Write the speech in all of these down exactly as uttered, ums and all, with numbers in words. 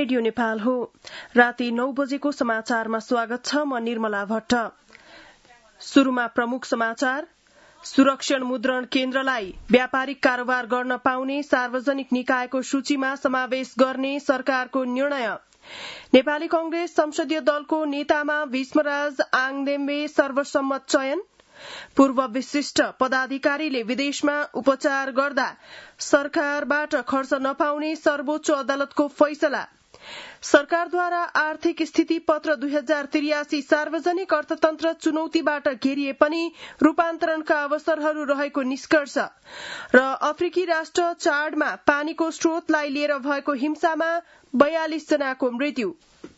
Radio Nepal हो। राति नौ बजेको समाचारमा स्वागत छ। म निर्मला भट्ट। शुरूमा प्रमुख समाचार। सुरक्षण मुद्रण केन्द्रलाई व्यापारिक कारोबार गर्न पाउने सार्वजनिक निकायको सूचीमा समावेश गर्ने सरकारको निर्णय। नेपाली कांग्रेस संसदीय दलको नेतामा भीष्मराज आङदेम्बे सर्वसम्मत चयन। पूर्व विशिष्ट पदाधिकारीले विदेशमा उपचार गर्दा सरकारबाट खर्च नपाउने सर्वोच्च अदालतको फैसला। सरकारद्वारा आर्थिक स्थिति पत्र दुई हजार त्रियासी सार्वजनिक अर्थतन्त्र चुनौतीबाट घेरिए पनि रूपान्तरणका अवसरहरू रहेको निष्कर्ष। र अफ्रिकी राष्ट्र चाडमा पानीको स्रोतलाई लिएर भएको हिंसामा बयालिस जनाको मृत्यु।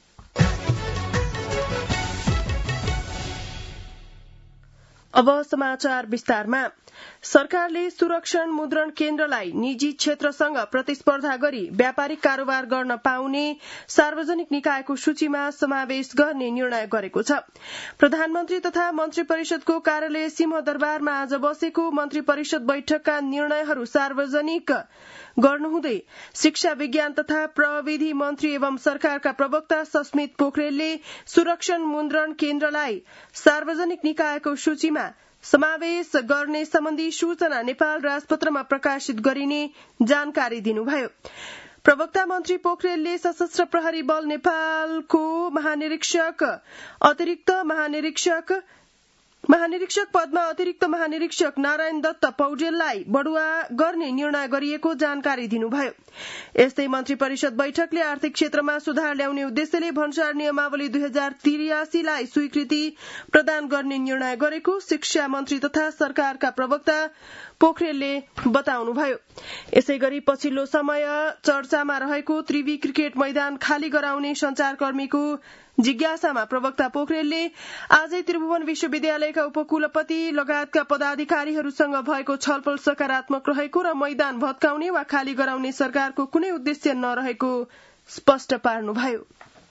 अब समाचार विस्तारमा। सरकारले सुरक्षण मुद्रण केन्द्रलाई निजी क्षेत्रसँग प्रतिस्पर्धा गरी व्यापारिक कारोबार गर्न पाउने सार्वजनिक निकायको सूचीमा समावेश गर्ने निर्णय गरेको छ। प्रधानमन्त्री तथा मन्त्री परिषदको कार्यालय सिंहदरबारमा आज बसेको मन्त्री परिषद बैठकका निर्णयहरू सार्वजनिक गर्नुहुँदै शिक्षा विज्ञान तथा प्रविधि मन्त्री एवं सरकारका प्रवक्ता सस्मित पोखरेलले सुरक्षण मुद्रण केन्द्रलाई सार्वजनिक निकायको सूचीमा समावेश गर्ने सम्बन्धी सूचना नेपाल राजपत्रमा प्रकाशित गरिने जानकारी दिनुभयो। प्रवक्ता मन्त्री पोखरेलले सशस्त्र प्रहरी बल नेपालको महानिरीक्षक अतिरिक्त महानिरीक्षक महानिरीक्षक पदमा अतिरिक्त महानिरीक्षक नारायण दत्त पौडेललाई बढुवा गर्ने निर्णय गरिएको जानकारी दिनुभयो। यस्तै मन्त्री परिषद बैठकले आर्थिक क्षेत्रमा सुधार ल्याउने उद्देश्यले भन्सार नियमावली दुई हजार त्रियासीलाई स्वीकृति प्रदान गर्ने निर्णय गरेको शिक्षा मन्त्री तथा सरकारका प्रवक्ता पोखरेलले बताउनुभयो। यसै गरी पछिल्लो समय चर्चामा रहेको त्रिवी क्रिकेट मैदान खाली गराउने संचारकर्मीको जिज्ञासामा प्रवक्ता पोखरेलले आजै त्रिभुवन विश्वविद्यालयका उपकुलपति लगायतका पदाधिकारीहरूसँग भएको छलफल सकारात्मक रहेको र मैदान भत्काउने वा खाली गराउने सरकारको कुनै उद्देश्य नरहेको स्पष्ट पार्नुभयो।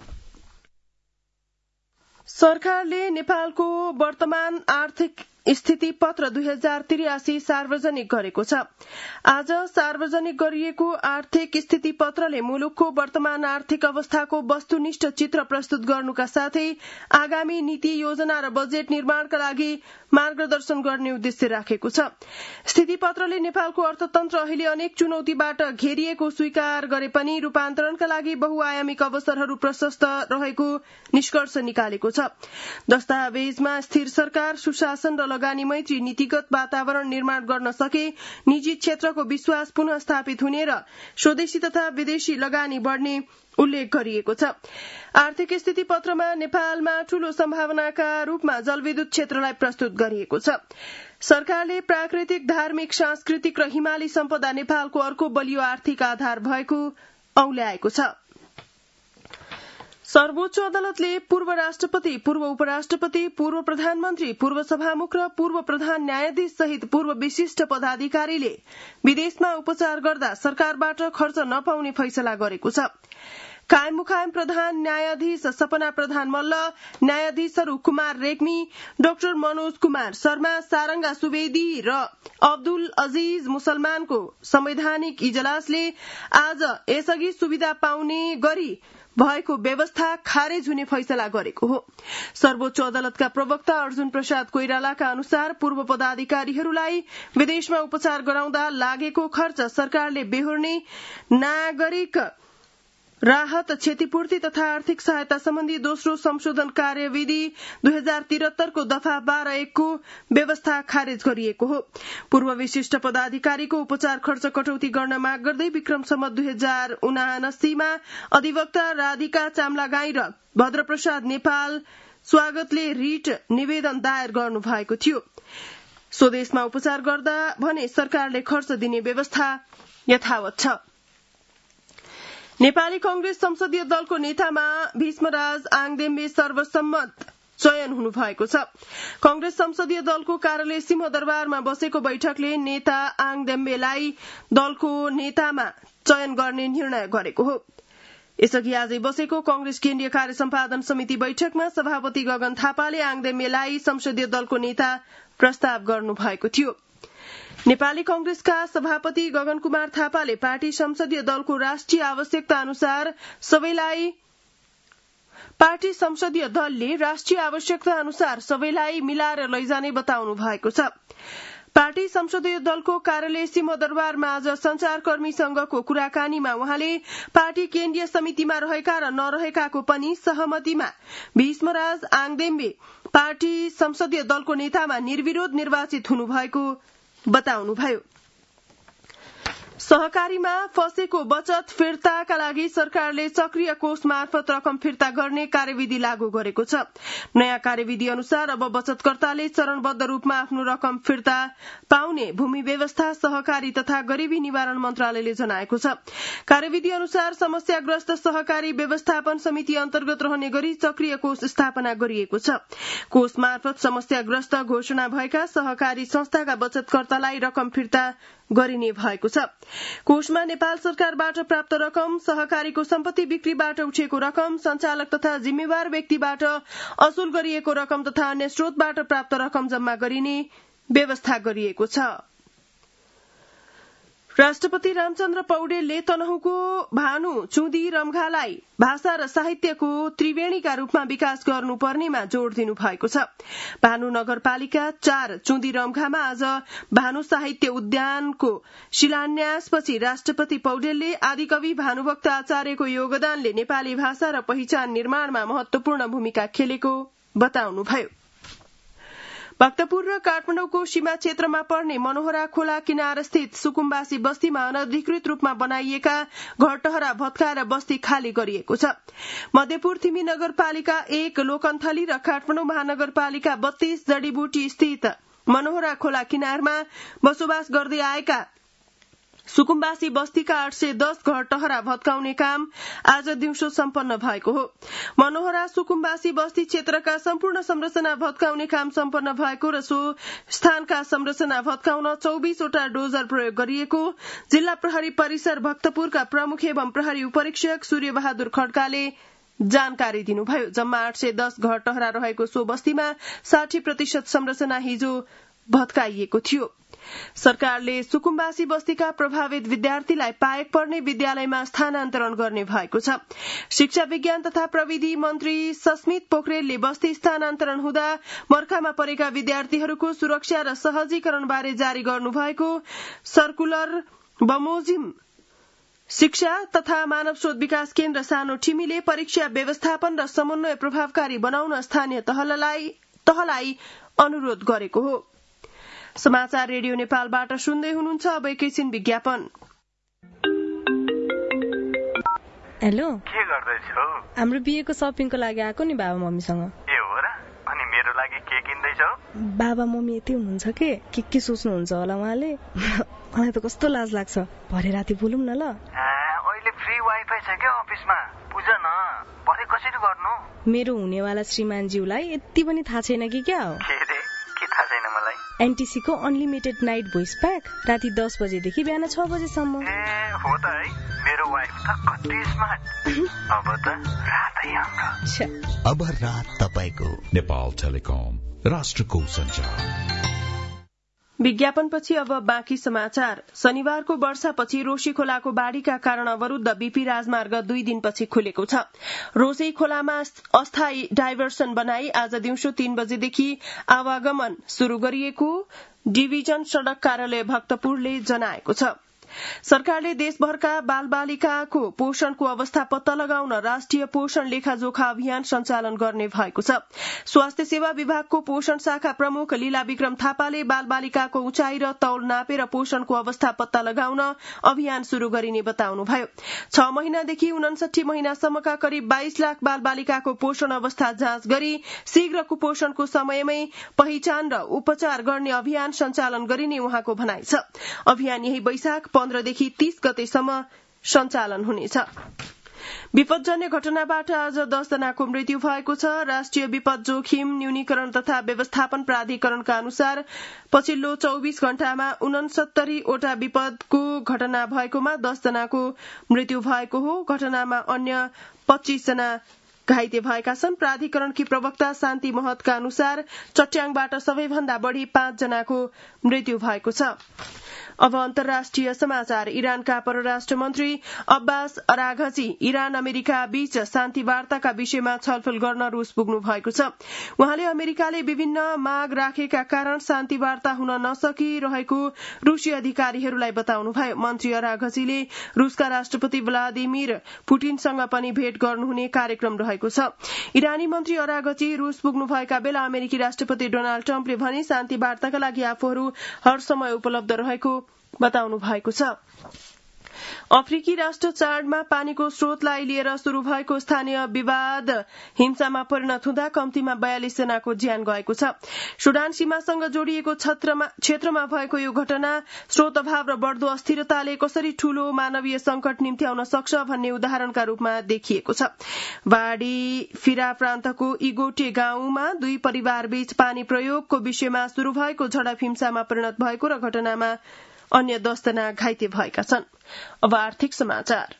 सरकारले नेपालको वर्तमान आर्थिक स्थिति पत्र दुई हजार त्रियासी सार्वजनिक गरेको छ। आज सार्वजनिक गरिएको आर्थिक स्थिति पत्रले मुलुकको वर्तमान आर्थिक अवस्थाको वस्तुनिष्ठ चित्र प्रस्तुत गर्नुका साथै आगामी नीति योजना र बजेट निर्माणका लागि मार्गदर्शन गर्ने उद्देश्य राखेको छ। स्थिति पत्रले नेपालको अर्थतन्त्र अहिले अनेक चुनौतीबाट घेरिएको स्वीकार गरे पनि रूपान्तरणका लागि बहुआयामिक अवसरहरू प्रशस्त रहेको निष्कर्ष निकालेको छ। दस्तावेजमा स्थिर सरकार, सुशासन र लगानी मैत्री नीतिगत वातावरण निर्माण गर्न सके निजी क्षेत्रको विश्वास पुनः स्थापित हुने र स्वदेशी तथा विदेशी लगानी बढ़ने उल्लेख गरिएको छ। आर्थिक स्थिति पत्रमा नेपालमा ठूलो सम्भावनाका रूपमा जलविद्युत क्षेत्रलाई प्रस्तुत गरिएको छ। सरकारले प्राकृतिक, धार्मिक, सांस्कृतिक र हिमाली सम्पदा नेपालको अर्को बलियो आर्थिक आधार भएको औल्याएको छ। सर्वोच्च अदालतले पूर्व राष्ट्रपति, पूर्व उपराष्ट्रपति, पूर्व प्रधानमन्त्री, पूर्व सभामुख र पूर्व प्रधान न्यायाधीश सहित पूर्व विशिष्ट पदाधिकारीले विदेशमा उपचार गर्दा सरकारबाट खर्च नपाउने फैसला गरेको छ। कायम मुकायम प्रधान न्यायाधीश सपना प्रधान मल्ल, न्यायाधीशहरू कुमार रेग्मी, डाक्टर मनोज कुमार शर्मा, सारंगा सुवेदी र अब्दुल अजीज मुसलमानको संवैधानिक इजलासले आज यसअघि सुविधा पाउने गरी भएको व्यवस्था खारेज हुने फैसला गरेको हो। सर्वोच्च अदालतका प्रवक्ता अर्जुन प्रसाद कोइरालाका अनुसार पूर्व पदाधिकारीहरूलाई विदेशमा उपचार गराउँदा लागेको खर्च सरकारले बेहोर्ने, नागरिक राहत, क्षतिपूर्ति तथा आर्थिक सहायता सम्बन्धी दोस्रो संशोधन कार्यविधि दुई हजार त्रिहत्तरको दफा बाह्र एकको व्यवस्था खारेज गरिएको हो। पूर्व विशिष्ट पदाधिकारीको उपचार खर्च कटौती गर्न माग गर्दै विक्रम सम्वत दुई हजार उनासीमा अधिवक्ता राधिका चामलागाई र भद्रप्रसाद नेपाल स्वागतले रिट निवेदन दायर गर्नु भएको थियो। स्वदेशमा उपचार गर्दा भने सरकारले खर्च दिने व्यवस्था यथावत छ। नेपाली कांग्रेस संसदीय दलको नेतामा भीष्मराज आङदेम्बे सर्वसम्मत चयन हुनु भएको छ। कांग्रेस संसदीय दलको कार्यालय सिंहदरबारमा बसेको बैठकले नेता आङदेम्बेलाई दलको नेतामा चयन गर्ने निर्णय गरेको हो। यसअघि आजै बसेको कांग्रेस केन्द्रीय कार्य सम्पादन समिति बैठकमा सभापति गगन थापाले आङदेम्बेलाई संसदीय दलको नेता प्रस्ताव गर्नु भएको थियो। नेपाली कंग्रेसका सभापति गगन कुमार थापाले पार्टी संसदीय दलको राष्ट्रिय आवश्यकता अनुसार सबैलाई पार्टी संसदीय दलले राष्ट्रिय आवश्यकता अनुसार सबैलाई मिलाएर लैजाने बताउनु भएको छ। पार्टी संसदीय दलको कार्यालय सिंहदरबारमा आज संचारकर्मीसँगको कुराकानीमा उहाँले पार्टी केन्द्रीय समितिमा रहेका र नरहेकाको पनि सहमतिमा भीष्मराज आङदेम्बे पार्टी संसदीय दलको नेतामा निर्विरोध निर्वाचित हुनुभएको बताउनुभयो। सहकारीमा फँसेको बचत फिर्ताका लागि सरकारले सक्रिय कोष मार्फत रकम फिर्ता गर्ने कार्यविधि लागू गरेको छ। नयाँ कार्यविधि अनुसार अब बचतकर्ताले चरणबद्ध रूपमा आफ्नो रकम फिर्ता पाउने भूमि व्यवस्था सहकारी तथा गरीबी निवारण मन्त्रालयले जनाएको छ। कार्यविधि अनुसार समस्याग्रस्त सहकारी व्यवस्थापन समिति अन्तर्गत रहने गरी सक्रिय कोष स्थापना गरिएको छ। कोष मार्फत समस्याग्रस्त घोषणा भएका सहकारी संस्थाका बचतकर्तालाई रकम फिर्ता गरिने भएको छ। कोषमा नेपाल सरकारबाट प्राप्त रकम, सहकारीको सम्पत्ति बिक्रीबाट उठेको रकम, संचालक तथा जिम्मेवार व्यक्तिबाट असुल गरिएको रकम तथा अन्य स्रोतबाट प्राप्त रकम जम्मा गरिने व्यवस्था गरिएको छ। राष्ट्रपति रामचन्द्र पौडेलले तनहुँको भानु चुदी रम्घालाई भाषा र साहित्यको त्रिवेणीका रूपमा विकास गर्नुपर्नेमा जोड़ दिनु भएको छ। भानु नगरपालिका चार चुदी रम्घामा आज भानु साहित्य उद्यानको शिलान्यासपछि राष्ट्रपति पौडेलले आदिकवि भानुभक्त आचार्यको योगदानले नेपाली भाषा र पहिचान निर्माणमा महत्वपूर्ण भूमिका खेलेको बताउनुभयो। भक्तपुर र काठमाडौँको सीमा क्षेत्रमा पर्ने मनोहरा खोला किनार स्थित सुकुम्बासी बस्तीमा अनधिकृत रूपमा बनाइएका घरटहरा भत्काएर बस्ती खाली गरिएको छ। मध्यपुर थिमी नगरपालिका एक लोकन्थली र काठमाडौँ महानगरपालिका बत्तीस जडीबुटी स्थित मनोहरा खोला किनारमा बसोबास गर्दै आएका सुकुम्बासी बस्तीका आठ सय दस घर टहरा भत्काउने काम आज दिउँसो सम्पन्न भएको हो। मनोहरा सुकुम्बासी बस्ती क्षेत्रका सम्पूर्ण संरचना भत्काउने काम सम्पन्न भएको र सो स्थानका संरचना भत्काउन चौबीसवटा डोजर प्रयोग गरिएको जिल्ला प्रहरी परिसर भक्तपुरका प्रमुख एवं प्रहरी उपरीक्षक सूर्यबहादुर खड्काले जानकारी दिनुभयो। जम्मा आठ सय दस घर टहरा रहेको सो बस्तीमा साठी प्रतिशत संरचना हिजो भत्काइएको थियो। सरकारले सुकुम्बासी बस्तीका प्रभावित विद्यार्थीलाई पाएक पर्ने विद्यालयमा स्थानान्तरण गर्ने भएको छ। शिक्षा विज्ञान तथा प्रविधि मन्त्री सस्मित पोखरेलले बस्ती स्थानान्तरण हुँदा मर्खामा परेका विद्यार्थीहरूको सुरक्षा र सहजीकरणबारे जारी गर्नुभएको सर्कुलर बमोजिम शिक्षा तथा मानव स्रोत विकास केन्द्र सानो ठिमीले परीक्षा व्यवस्थापन र समन्वय प्रभावकारी बनाउन स्थानीय तहलाई तहलाई अनुरोध गरेको हो। समाचार रेडियो नेपालबाट सुन्दै हुनुहुन्छ। अब एकैछिन विज्ञापन। हेलो, के गर्दैछौ? हाम्रो बिहेको शपिङको लागि आएको नि बाबा मम्मीसँग। ए हो र? अनि मेरो लागि के किन्दैछौ? बाबा मम्मी यति हुनुहुन्छ के के के सोच्नुहुन्छ होला उहाँले। मलाई त कस्तो लाज लाग्छ। भरे राति बोलौँ न ल। अहिले फ्री वाइफाई छ के अफिसमा? बुझ न, भरे कसरी गर्नु? मेरो हुनेवाला श्रीमानज्यूलाई यति पनि थाहा छैन कि क्या हो? के रे? के थाहा छैन मलाई? एनटीसी को अनलिमिटेड नाइट भोइस प्याक राति दस बजेदेखि बिहान छ बजेसम्म। ए हो त है, मेरो वाइफ त कति स्मार्ट। अब त रातै हाम्रो। अब रात तपाईको। नेपाल टेलिकम, राष्ट्रको सञ्चार। विज्ञापनपछि अब बाँकी समाचार। शनिबारको वर्षापछि रोशी खोलाको बाढ़ीका कारण अवरूद्ध बीपी राजमार्ग दुई दिनपछि खुलेको छ। रोशी खोलामा अस्थायी डाइभर्सन बनाई आज दिउँसो तीन बजेदेखि आवागमन शुरू गरिएको डिभिजन सड़क कार्यालय भक्तपुरले जनाएको छ। सरकारले देशभरका बालबालिकाको पोषणको अवस्था पत्ता लगाउन राष्ट्रिय पोषण लेखाजोखा अभियान सञ्चालन गर्ने भएको छ। स्वास्थ्य सेवा विभागको पोषण शाखा प्रमुख लीला विक्रम थापाले बालबालिकाको उचाइ र तौल नापेर पोषणको अवस्था पत्ता लगाउन अभियान शुरू गरिने बताउनुभयो। छ महिनादेखि उनसठी महिनासम्मका करिब बाइस लाख बालबालिकाको पोषण अवस्था जाँच गरी शीघ्र कुपोषणको समयमै पहिचान र उपचार गर्ने अभियान सञ्चालन गरिने उहाँको भनाइ छ। अभियान यही वैशाख पन्ध्रदेखि तीस गतेसम्म सञ्चालन हुनेछ। विपदजन्य घटनाबाट आज दस जनाको मृत्यु भएको छ। राष्ट्रिय विपद जोखिम न्यूनीकरण तथा व्यवस्थापन प्राधिकरणका अनुसार पछिल्लो चौबीस घण्टामा उनसत्तरीवटा विपदको घटना भएकोमा दस जनाको मृत्यु भएको हो। घटनामा अन्य पच्चीस जना घाइते भएका छन्। प्राधिकरणकी प्रवक्ता शान्ति महतका अनुसार चट्याङबाट सबैभन्दा बढ़ी पाँच जनाको मृत्यु भएको छ। अब अन्तर्राष्ट्रिय समाचार। इरानका परराष्ट्र मन्त्री अब्बास अराघची इरान अमेरिका बीच शान्ति वार्ताका विषयमा छलफल गर्न रूस पुग्नु भएको छ। उहाँले अमेरिकाले विभिन्न माग राखेका कारण शान्ति वार्ता हुन नसकिरहेको रूसी अधिकारीहरूलाई बताउनुभयो। मन्त्री अराघचीले रूसका राष्ट्रपति व्लादिमिर पुटिनसँग पनि भेट गर्नुहुने कार्यक्रम रहेको छ। इरानी मन्त्री अराघची रूस पुग्नुभएका बेला अमेरिकी राष्ट्रपति डोनाल्ड ट्रम्पले भने शान्ति वार्ताका लागि आफूहरू हर समय उपलब्ध रहेको बताउनु भएको छ। अफ्रिकी राष्ट्र चाडमा पानीको स्रोतलाई लिएर शुरू भएको स्थानीय विवाद हिंसामा परिणत हुँदा कम्तीमा बयालिस जनाको ज्यान गएको छ। सुडान सीमासँग जोडिएको क्षेत्रमा भएको यो घटना स्रोत अभाव र बढ्दो अस्थिरताले कसरी ठूलो मानवीय संकट निम्ति आउन सक्छ भन्ने उदाहरणका रूपमा देखिएको छ। बाढी फिरा प्रान्तको इगोटे गाउँमा दुई परिवारबीच पानी प्रयोगको विषयमा शुरू भएको झडप हिंसामा परिणत भएको र घटनामा अन्य दस जना घाइते भएका छन्। अब आर्थिक समाचार।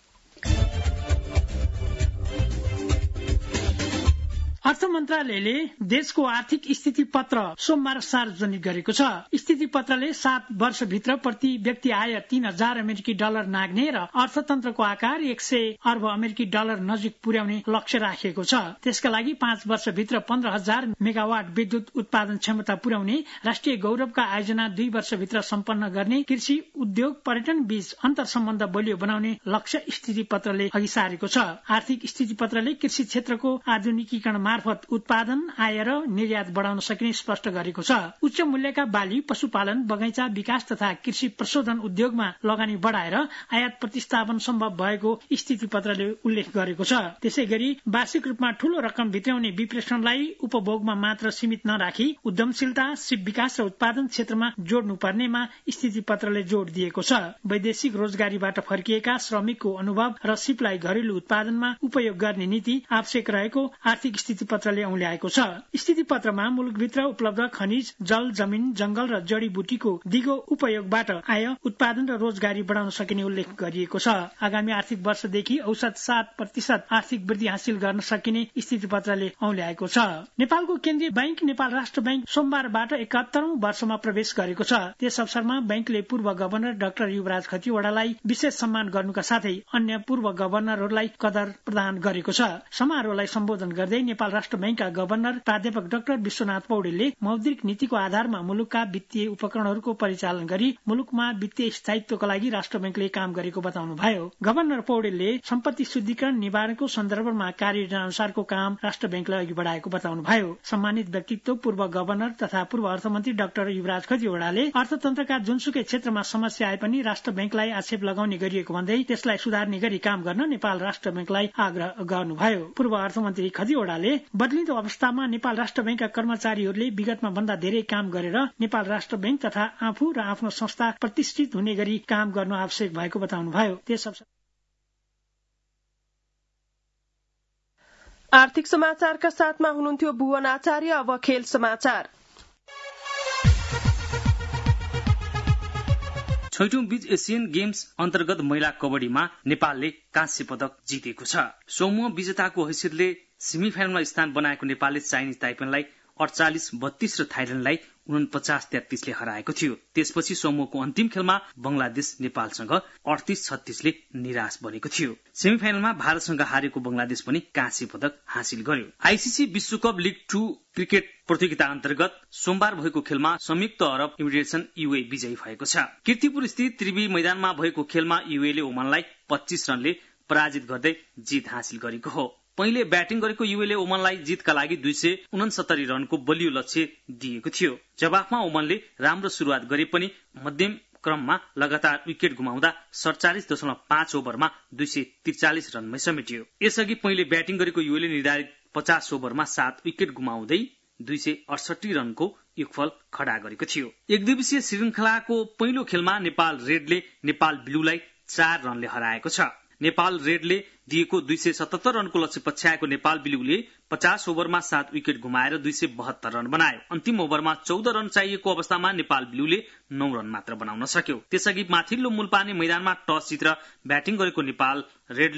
अर्थ मन्त्रालयले देशको आर्थिक स्थिति पत्र सोमबार सार्वजनिक गरेको छ। स्थिति पत्रले सात वर्षभित्र प्रति व्यक्ति आय तीन हजार अमेरिकी डलर नाग्ने र अर्थतन्त्रको आकार एक सय अर्ब अमेरिकी डलर नजिक पुर्याउने लक्ष्य राखिएको छ। त्यसका लागि पाँच वर्षभित्र पन्ध्र हजार मेगावाट विद्युत उत्पादन क्षमता पुर्याउने, राष्ट्रिय गौरवका आयोजना दुई वर्षभित्र सम्पन्न गर्ने, कृषि उद्योग पर्यटन बीच अन्तर सम्बन्ध बलियो बनाउने लक्ष्य स्थिति पत्रले अघि सारेको छ। आर्थिक स्थिति पत्रले कृषि क्षेत्रको आधुनिकीकरण मार्फत उत्पादन, आय र निर्यात बढाउन सकिने स्पष्ट गरेको छ। उच्च मूल्यका बाली, पशुपालन, बगैंचा विकास तथा कृषि प्रशोधन उद्योगमा लगानी बढाएर आयात प्रतिस्थापन सम्भव भएको स्थिति पत्रले उल्लेख गरेको छ। त्यसै गरी वार्षिक रूपमा ठूलो रकम भित्राउने विप्रेषणलाई उपभोगमा मात्र सीमित नराखी उद्यमशीलता, सिप विकास र उत्पादन क्षेत्रमा जोड्नु पर्नेमा स्थिति पत्रले जोड़ दिएको छ। वैदेशिक रोजगारीबाट फर्किएका श्रमिकको अनुभव र सिपलाई घरेलु उत्पादनमा उपयोग गर्ने नीति आवश्यक रहेको आर्थिक स्थिति पत्रले औल्याएको छ। स्थिति पत्रमा मुलुकभित्र उपलब्ध खनिज, जल, जमिन, जंगल र जडीबुटीको दिगो उपयोगबाट आय, उत्पादन र रोजगारी बढाउन सकिने उल्लेख गरिएको छ। आगामी आर्थिक वर्षदेखि औसत सात प्रतिशत आर्थिक वृद्धि हासिल गर्न सकिने स्थिति पत्रले औल्याएको छ। नेपालको केन्द्रीय बैंक नेपाल राष्ट्र बैंक सोमबारबाट एकात्तरौं वर्षमा प्रवेश गरेको छ। त्यस अवसरमा बैंकले पूर्व गभर्नर डाक्टर युवराज खतिवड़ालाई विशेष सम्मान गर्नुका साथै अन्य पूर्व गभर्नरहरूलाई कदर प्रदान गरेको छ। समारोहलाई सम्बोधन गर्दै नेपाल राष्ट्र बैंकका गभर्नर प्राध्यापक डाक्टर विश्वनाथ पौडेलले मौद्रिक नीतिको आधारमा मुलुकका वित्तीय उपकरणहरूको परिचालन गरी मुलुकमा वित्तीय स्थायित्वका लागि राष्ट्र बैंकले काम गरेको बताउनुभयो। गभर्नर पौडेलले सम्पत्ति शुद्धिकरण निवारणको सन्दर्भमा कार्ययोजना अनुसारको काम राष्ट्र बैंकलाई अघि बढाएको बताउनुभयो। सम्मानित व्यक्तित्व पूर्व गभर्नर तथा पूर्व अर्थमन्त्री डाक्टर युवराज खतिवड़ाले अर्थतन्त्रका जुनसुकै क्षेत्रमा समस्या आए पनि राष्ट्र बैंकलाई आक्षेप लगाउने गरिएको भन्दै त्यसलाई सुधार्ने गरी काम गर्न नेपाल राष्ट्र बैंकलाई आग्रह गर्नुभयो। पूर्व अर्थमन्त्री खतिवड़ाले बदलिँदो अवस्थामा नेपाल राष्ट्र बैंकका कर्मचारीहरूले विगतमा भन्दा धेरै काम गरेर नेपाल राष्ट्र बैंक तथा आफू र आफ्नो संस्था प्रतिष्ठित हुने गरी काम गर्नु आवश्यक भएको बताउनुभयो। त्यस अवसर आर्थिक समाचारका साथमा हुनुहुन्थ्यो भुवन आचार्य। अब खेल समाचार। छैटौं बीच एसियन गेम्स अन्तर्गत महिला कबड्डीमा नेपालले काँस्य पदक जितेको छ। समूह विजेताको हैसियतले सेमिफाइनलमा स्थान बनाएको नेपालले चाइनिज ताइपेनलाई अडचालिस बत्तीस र थाइल्याण्डलाई उनपचास तेत्तीसले हराएको थियो। त्यसपछि समूहको अन्तिम खेलमा बंगलादेश नेपालसँग अडतीस छत्तीसले निराश बनेको थियो। सेमिफाइनलमा भारतसँग हारेको बंगलादेश पनि काँस्य पदक हासिल गर्यो। आईसीसी विश्वकप लीग टू क्रिकेट प्रतियोगिता अन्तर्गत सोमबार भएको खेलमा संयुक्त अरब इमिरेट्सन यूए विजयी भएको छ। कीर्तिपुर स्थित त्रिवी मैदानमा भएको खेलमा यूएले ओमनलाई पच्चीस रनले पराजित गर्दै जित हासिल गरेको हो। पहिले ब्याटिङ गरेको यूएले ओमनलाई जितका लागि दुई सय उनसत्तरी रनको बलियो लक्ष्य दिएको थियो। जवाफमा ओमनले राम्रो शुरूआत गरे पनि मध्यम क्रममा लगातार विकेट गुमाउँदा सडचालिस दशमलव पाँच ओभरमा दुई सय त्रिचालिस रनमै समेटियो। यसअघि पहिले ब्याटिङ गरेको यूएले निर्धारित पचास ओभरमा सात विकेट गुमाउँदै दुई सय अडसठी रनको योगफल खडा गरेको थियो। एक दिवसीय श्रृंखलाको पहिलो खेलमा नेपाल रेडले नेपाल ब्लूलाई चार रनले हराएको छ। नेपाल रेडले दिएको दुई सय सतहत्तर रनको लक्ष्य पछ्याएको नेपाल ब्लूले पचास ओभरमा सात विकेट गुमाएर दुई सय बहत्तर रन बनायो। अन्तिम ओभरमा चौध रन चाहिएको अवस्थामा नेपाल ब्लूले नौ रन मात्र बनाउन सक्यो। त्यसअघि माथिल्लो मूलपानी मैदानमा टस जितेर ब्याटिङ गरेको नेपाल रेडले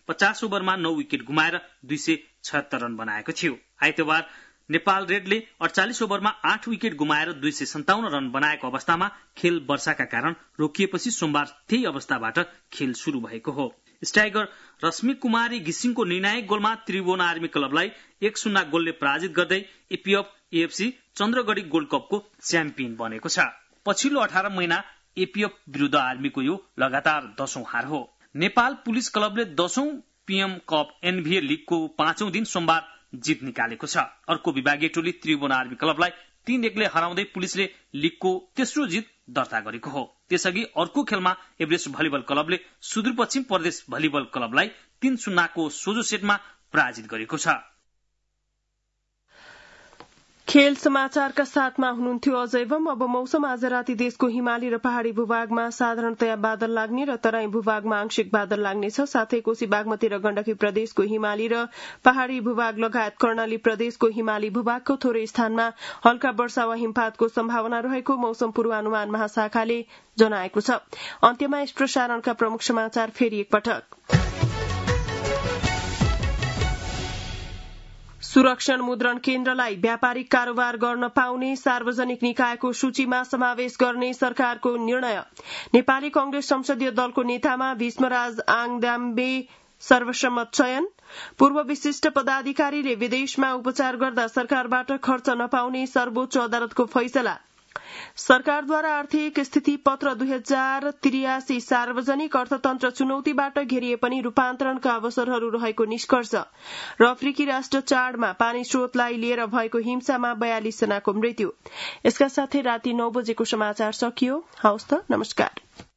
पचास ओभरमा नौ विकेट गुमाएर दुई सय छयत्तर रन बनाएको थियो। आइतबार नेपाल रेडले अडचालिस ओभरमा आठ विकेट गुमाएर दुई सय सन्ताउन्न रन बनाएको अवस्थामा खेल वर्षाका कारण रोकिएपछि सोमबार त्यही अवस्थाबाट खेल शुरू भएको हो। स्ट्राइकर रश्मि कुमारी घिसिङको निर्णायक गोलमा त्रिभुवन आर्मी क्लबलाई एक शून्य गोलले पराजित गर्दै एपीएफ एएफसी चन्द्रगढी गोल्ड कपको च्याम्पियन बनेको छ। पछिल्लो अठार महिना एपीएफ विरूद्ध आर्मीको यो लगातार दशौं हार हो। नेपाल पुलिस क्लबले दशौं पीएम कप एनभीए लीगको पाँचौं दिन सोमबार जित निकालेको छ। अर्को विभागीय टोली त्रिभुवन आर्मी क्लबलाई तीन एकले हराउँदै पुलिसले लीगको तेस्रो जित दर्ता गरेको हो। त्यसअघि अर्को खेलमा एभरेस्ट भलिबल क्लबले सुदूरपश्चिम प्रदेश भलिबल क्लबलाई तीन शून्यको सोझो सेटमा पराजित गरेको छ। खेल समाचारका साथमा हुनुहुन्थ्यो अजयवम। अब मौसम। आज राति देशको हिमाली र पहाड़ी भूभागमा साधारणतया बादल लाग्ने र तराई भूभागमा आंशिक बादल लाग्नेछ। साथै कोशी बागमती र गण्डकी प्रदेशको हिमाली र पहाड़ी भूभाग लगायत कर्णाली प्रदेशको हिमाली भूभागको थोरै स्थानमा हल्का वर्षा वा हिमपातको सम्भावना रहेको मौसम पूर्वानुमान महाशाखाले जनाएको छ। अन्त्यमा यस प्रसारणका प्रमुख समाचार फेरि एकपटक। सुरक्षण मुद्रण केन्द्रलाई व्यापारिक कारोबार गर्न पाउने सार्वजनिक निकायको सूचीमा समावेश गर्ने सरकारको निर्णय। नेपाली कांग्रेस संसदीय दलको नेतामा भीष्मराज आङदाम्बे सर्वसम्मत चयन। पूर्व विशिष्ट पदाधिकारीले विदेशमा उपचार गर्दा सरकारबाट खर्च नपाउने सर्वोच्च अदालतको फैसला। सरकारद्वारा आर्थिक स्थिति पत्र दुई हजार त्रियासी सार्वजनिक अर्थतन्त्र चुनौतीबाट घेरिए पनि रूपान्तरणका अवसरहरू रहेको निष्कर्ष। र अफ्रिकी राष्ट्र चाडमा पानी स्रोतलाई लिएर भएको हिंसामा बयालिस जनाको मृत्यु। यसका साथै राति नौ बजेको समाचार सकियो। हवस् त, नमस्कार।